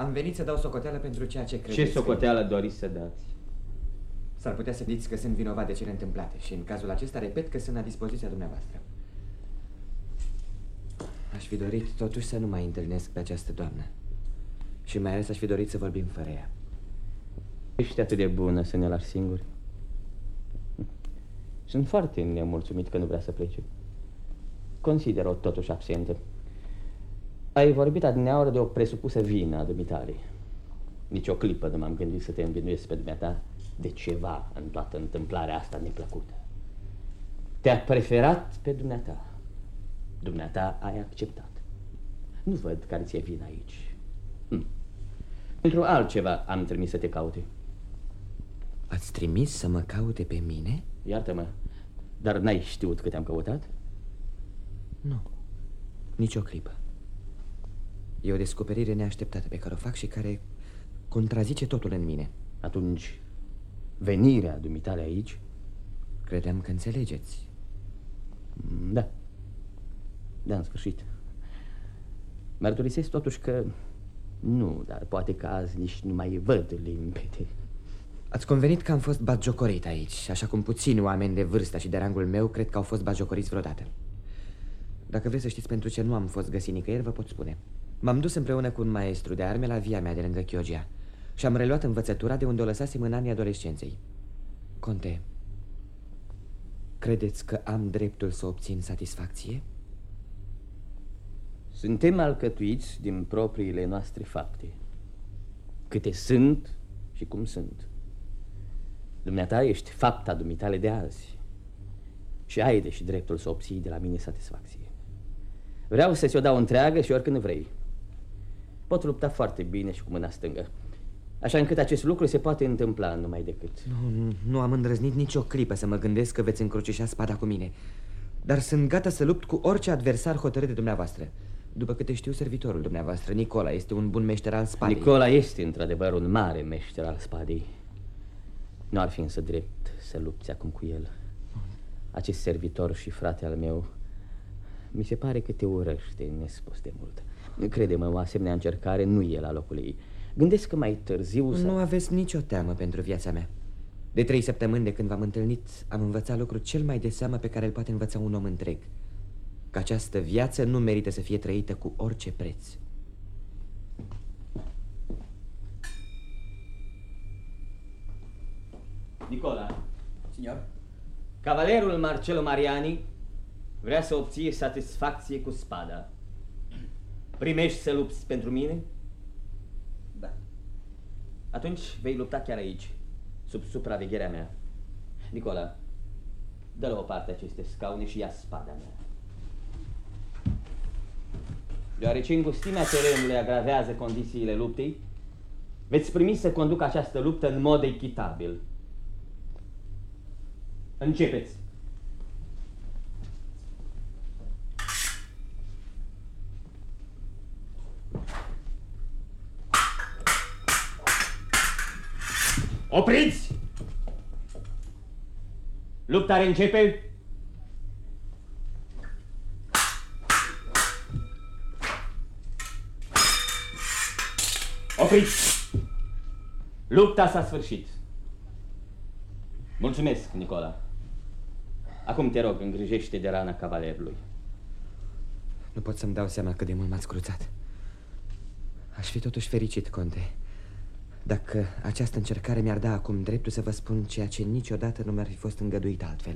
Am venit să dau socoteală pentru ceea ce credeți. Ce socoteală doriți să dați? S-ar putea să diți că sunt vinovat de cele întâmplate și în cazul acesta repet că sunt la dispoziția dumneavoastră. Aș fi dorit totuși să nu mai întâlnesc pe această doamnă. Și mai ales aș fi dorit să vorbim fără ea. Ești atât de bună să ne lași singuri? Sunt foarte nemulțumit că nu vrea să plece. Consider-o totuși absentă. Ai vorbit adineaură de o presupusă vină a dumitale. Nici o clipă nu m-am gândit să te învinuiesc pe dumneata de ceva în toată întâmplarea asta neplăcută. Te-a preferat pe dumneata. Dumneata ai acceptat. Nu văd care ți-e vina aici. Pentru altceva am trimis să te caute. Ați trimis să mă caute pe mine? Iartă-mă, dar n-ai știut că te-am căutat? Nu, nici o clipă. E o descoperire neașteptată pe care o fac și care contrazice totul în mine. Atunci, venirea dumitale aici? Credeam că înțelegeți. Da. Da, în sfârșit. Mărturisesc totuși că nu, dar poate că azi nici nu mai văd limpede. Ați convenit că am fost batjocorit aici, așa cum puțini oameni de vârsta și de rangul meu cred că au fost batjocoriți vreodată. Dacă vreți să știți pentru ce nu am fost găsit nicăieri, vă pot spune. M-am dus împreună cu un maestru de arme la via mea de lângă Chioggia și am reluat învățătura de unde o lăsasem în anii adolescenței. Conte, credeți că am dreptul să obțin satisfacție? Suntem alcătuiți din propriile noastre fapte. Câte sunt și cum sunt. Dumneata ești fapta dumitale de azi și ai deși dreptul să obții de la mine satisfacție. Vreau să ți-o dau întreagă și oricând vrei. Pot lupta foarte bine și cu mâna stângă, așa încât acest lucru se poate întâmpla numai decât. Nu am îndrăznit nicio clipă să mă gândesc că veți încrucișa spada cu mine, dar sunt gata să lupt cu orice adversar hotărât de dumneavoastră. După câte știu, servitorul dumneavoastră, Nicola, este un bun meșter al spadei. Nicola este într-adevăr un mare meșter al spadei. Nu ar fi însă drept să lupți acum cu el. Acest servitor și frate al meu mi se pare că te urăște nespus de mult. Crede-mă, o asemenea încercare nu e la locul ei. Gândesc că mai târziu să... Nu aveți nicio teamă pentru viața mea. De 3 săptămâni de când v-am întâlnit, am învățat lucrul cel mai de seamă pe care îl poate învăța un om întreg. Că această viață nu merită să fie trăită cu orice preț. Nicola. Signor? Cavalerul Marcello Mariani vrea să obție satisfacție cu spada. Primești să lupți pentru mine? Da. Atunci vei lupta chiar aici, sub supravegherea mea. Nicola, dă la o parte aceste scaune și ia spada mea. Deoarece îngustimea terenului agravează condițiile luptei, veți primi să conduc această luptă în mod echitabil. Începeți! Opriți! Lupta reîncepe. Opriți! Lupta s-a sfârșit. Mulțumesc, Nicola. Acum te rog, îngrijește de rana cavalerului. Nu pot să-mi dau seama cât de mult m-ați cruțat. Aș fi totuși fericit, conte, dacă această încercare mi-ar da acum dreptul să vă spun ceea ce niciodată nu mi-ar fi fost îngăduit altfel.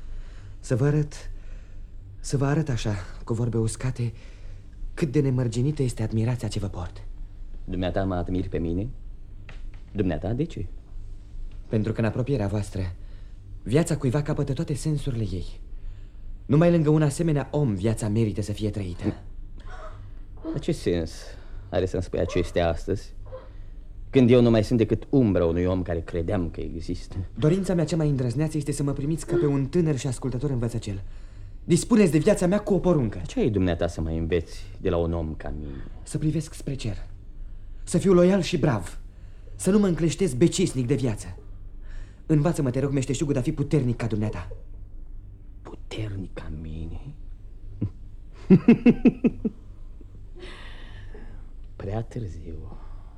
Să vă arăt așa, cu vorbe uscate, cât de nemărginită este admirația ce vă port. Dumneata mă admiri pe mine? Dumneata, de ce? Pentru că în apropierea voastră viața cuiva capătă toate sensurile ei. Numai lângă un asemenea om viața merită să fie trăită. Dar ce sens are să-mi spui acestea astăzi, când eu nu mai sunt decât umbra unui om care credeam că există? Dorința mea cea mai îndrăzneață este să mă primiți ca pe un tânăr și ascultător învățăcel. Dispuneți de viața mea cu o poruncă. Ce ai dumneata să mai înveți de la un om ca mine? Să privesc spre cer, să fiu loial și brav, să nu mă încleștez becisnic de viață. Învață-mă, te rog, meșteșugul, de a fi puternic ca dumneata. Puternic ca mine? Prea târziu.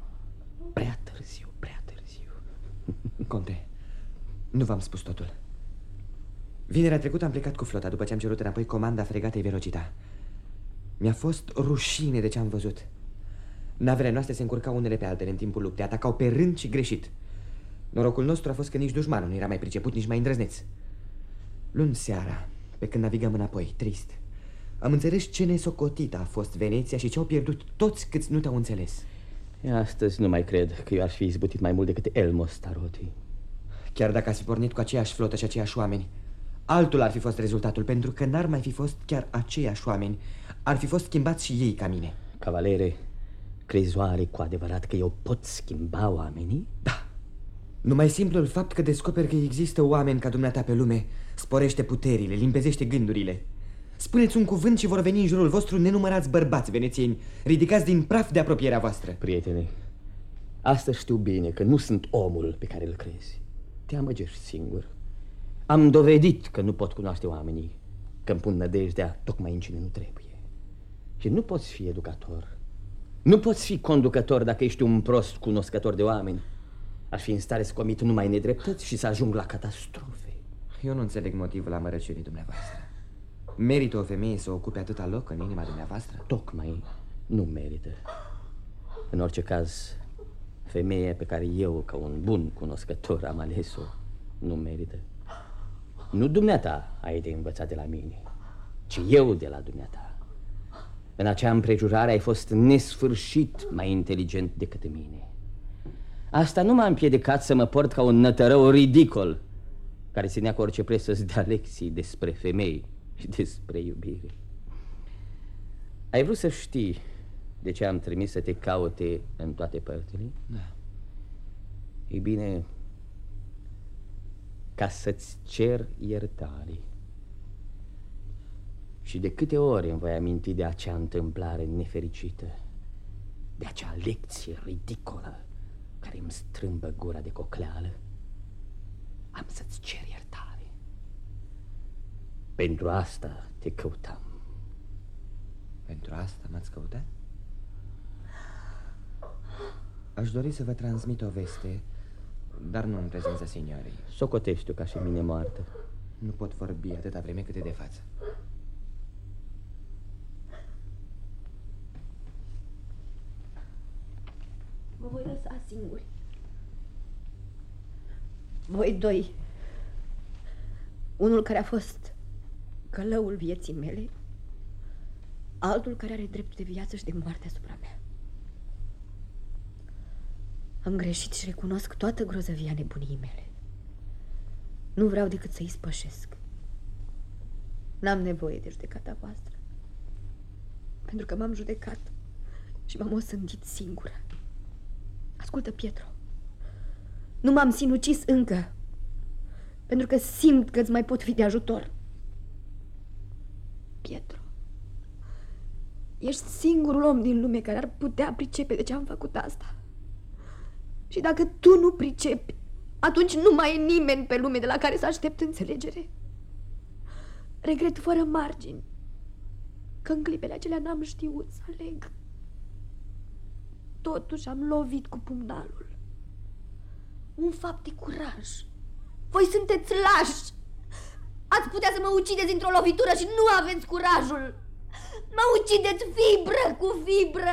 târziu, prea târziu. Conte, nu v-am spus totul. Vinerea trecută am plecat cu flota după ce am cerut înapoi comanda fregatei Velocita. Mi-a fost rușine de ce am văzut. Navele noastre se încurcau unele pe altele în timpul luptei, atacau pe rând și greșit. Norocul nostru a fost că nici dușmanul nu era mai priceput, nici mai îndrăzneț. Luni seara, pe când navigam înapoi, trist, am înțeles ce nesocotită a fost Veneția și ce au pierdut toți câți nu te-au înțeles. Astăzi nu mai cred că eu aș fi izbutit mai mult decât Elmo Staroti. Chiar dacă ați fi pornit cu aceeași flotă și aceiași oameni, altul ar fi fost rezultatul, pentru că n-ar mai fi fost chiar aceiași oameni. Ar fi fost schimbați și ei ca mine. Cavalere, crezi oare cu adevărat că eu pot schimba oamenii? Da. Numai simplul fapt că descoperi că există oameni ca dumneata pe lume sporește puterile, limpezește gândurile. Spuneți un cuvânt și vor veni în jurul vostru nenumărați bărbați venețieni, ridicați din praf de apropierea voastră. Prietene, astăzi știu bine că nu sunt omul pe care îl crezi. Te amăgești singur. Am dovedit că nu pot cunoaște oamenii, că îmi pun nădejdea tocmai în cine nu trebuie. Și nu poți fi educator, nu poți fi conducător dacă ești un prost cunoscător de oameni. Ar fi în stare să comit numai nedreptăți și să ajung la catastrofe. Eu nu înțeleg motivul amărăciunii dumneavoastră. Merită o femeie să ocupe atâta loc în inima dumneavoastră? Tocmai nu merită. În orice caz, femeia pe care eu, ca un bun cunoscător, am ales-o, nu merită. Nu dumneata ai de învățat de la mine, ci eu de la dumneata. În acea împrejurare ai fost nesfârșit mai inteligent decât mine. Asta nu m-a împiedicat să mă port ca un nătărău ridicol care se nea cu orice preț să-ți dea lecții despre femei și despre iubire. Ai vrut să știi de ce am trimis să te caute în toate părțile? Da. Ei bine, ca să-ți cer iertare. Și de câte ori îmi voi aminti de acea întâmplare nefericită, de acea lecție ridicolă care îmi strâmbă gura de cocleală, am să-ți cer iertare. Pentru asta te căutam. Pentru asta m-ați căutat? Aș dori să vă transmit o veste, dar nu în prezența signorii. Socotește-o ca și mine moartă. Nu pot vorbi atâta vreme cât e de față. Mă voi lăsa singuri. Voi doi. Unul care a fost călăul vieții mele, altul care are dreptul de viață și de moarte asupra mea. Am greșit și recunosc toată grozăvia nebuniei mele. Nu vreau decât să-i spășesc. N-am nevoie de judecata voastră, pentru că m-am judecat și m-am osândit singură. Ascultă, Pietro, nu m-am sinucis încă, pentru că simt că îți mai pot fi de ajutor. Pietro, ești singurul om din lume care ar putea pricepe de ce am făcut asta. Și dacă tu nu pricepi, atunci nu mai e nimeni pe lume de la care să aștept înțelegere. Regret fără margini că în clipele acelea n-am știut să aleg. Totuși am lovit cu pumnalul. Un fapt de curaj. Voi sunteți lași. Ați putea să mă ucideți într-o lovitură și nu aveți curajul. Mă ucideți fibră cu fibră.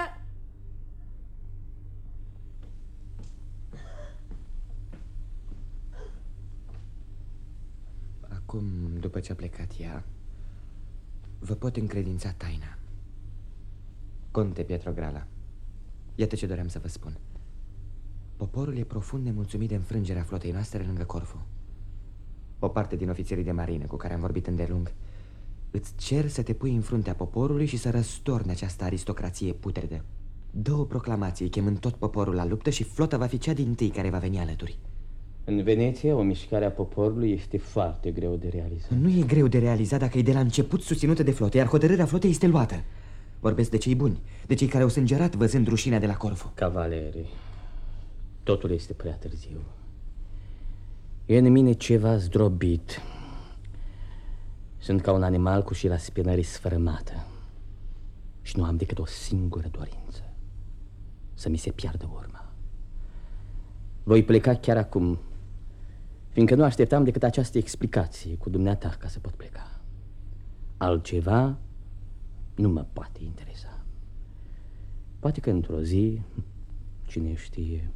Acum, după ce a plecat ea, vă pot încredința taina. Conte Pietro Grala, iată ce doream să vă spun. Poporul e profund nemulțumit de înfrângerea flotei noastre lângă Corfu. O parte din ofițerii de marină cu care am vorbit îndelung îți cer să te pui în fruntea poporului și să răstorni această aristocrație putredă. Dă o proclamație chemând tot poporul la luptă și flota va fi cea dintâi care va veni alături. În Veneția, o mișcare a poporului este foarte greu de realizat. Nu e greu de realizat dacă e de la început susținută de flotă, iar hotărârea flotei este luată. Vorbesc de cei buni, de cei care au sângerat văzând rușinea de la Corfu. Cavaleri, totul este prea târziu. E în mine ceva zdrobit. Sunt ca un animal cu șira spinării sfărâmată și nu am decât o singură dorință: să mi se piardă urma. Voi pleca chiar acum, fiindcă nu așteptam decât această explicație cu dumneata ca să pot pleca. Altceva nu mă poate interesa. Poate că într-o zi, cine știe...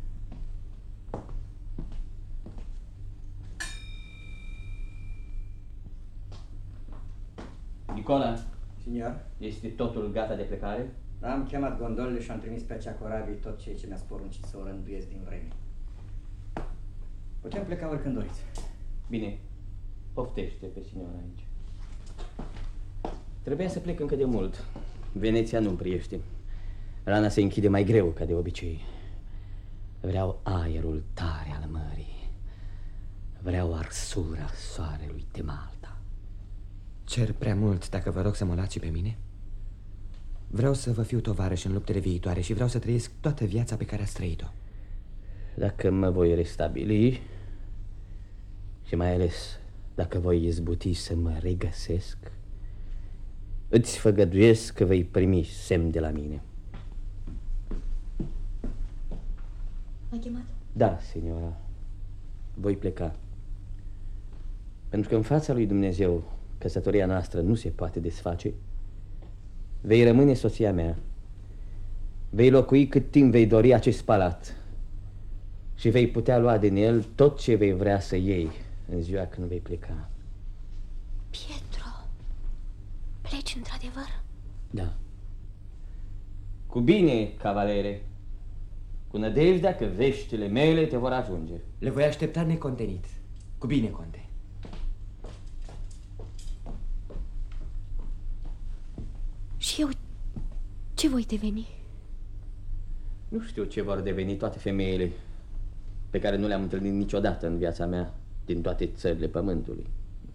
Nicola, Signor, este totul gata de plecare? am chemat gondolele și am trimis pe acea corabie tot ceea ce mi-a poruncit să o rânduiesc din vreme. Putem pleca oricând doriți. Bine, poftește pe signora aici. Trebuia să plec încă de mult. Veneția nu priește. Rana se închide mai greu ca de obicei. Vreau aerul tare al mării. Vreau arsura soarelui de Malta. Cer prea mult dacă vă rog să mă luați și pe mine? Vreau să vă fiu tovarăș în luptele viitoare și vreau să trăiesc toată viața pe care ați trăit-o. Dacă mă voi restabili și mai ales dacă voi izbuti să mă regăsesc, îți făgăduiesc că vei primi semn de la mine. M-ai chemat? Da, signora. Voi pleca. Pentru că în fața lui Dumnezeu căsătoria noastră nu se poate desface. Vei rămâne soția mea. Vei locui cât timp vei dori acest palat și vei putea lua din el tot ce vei vrea să iei în ziua când vei pleca. Pietro, pleci într-adevăr? Da. Cu bine, cavalere. Cu nădejdea că veștile mele te vor ajunge. Le voi aștepta necontenit. Cu bine, conte. Și eu ce voi deveni? Nu știu ce vor deveni toate femeile pe care nu le-am întâlnit niciodată în viața mea din toate țările pământului.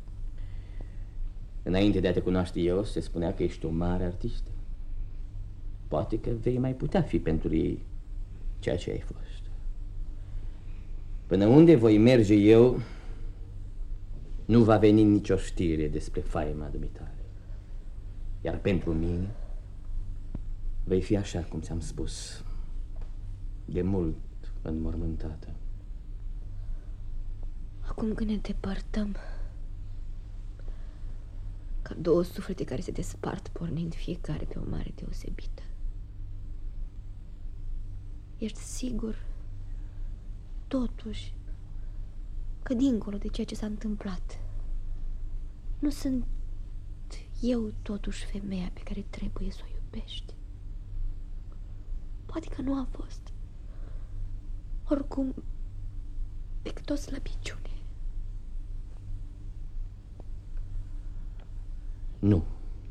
Înainte de a te cunoaște eu, se spunea că ești o mare artistă. Poate că vei mai putea fi pentru ei ceea ce ai fost. Până unde voi merge eu, nu va veni nicio știre despre faima dumitale. Iar pentru mine vei fi așa cum ți-am spus, de mult înmormântată. Acum când ne depărtăm, ca două suflete care se despart, pornind fiecare pe o mare deosebită. Ești sigur, totuși, că dincolo de ceea ce s-a întâmplat, nu sunt eu totuși femeia pe care trebuie să o iubești? Poate că nu a fost. Oricum, decât o slăbiciune. Nu.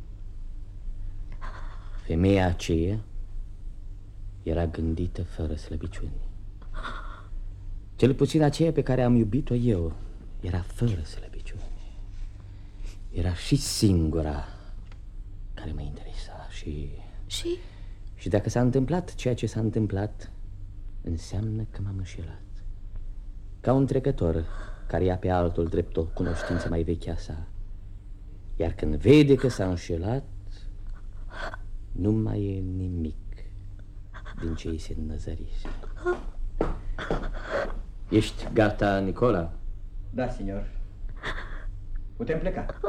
Femeia aceea era gândită fără slăbiciuni. Cel puțin aceea pe care am iubit-o eu era fără slăbiciuni. Era și singura care mă interesa și... Și dacă s-a întâmplat ceea ce s-a întâmplat, înseamnă că m-am înșelat. Ca un trecător care ia pe altul drept o cunoștință mai veche a sa. Iar când vede că s-a înșelat, nu mai e nimic din ce îi se înnăzărise. Ești gata, Nicola? Da, signor. Putem pleca.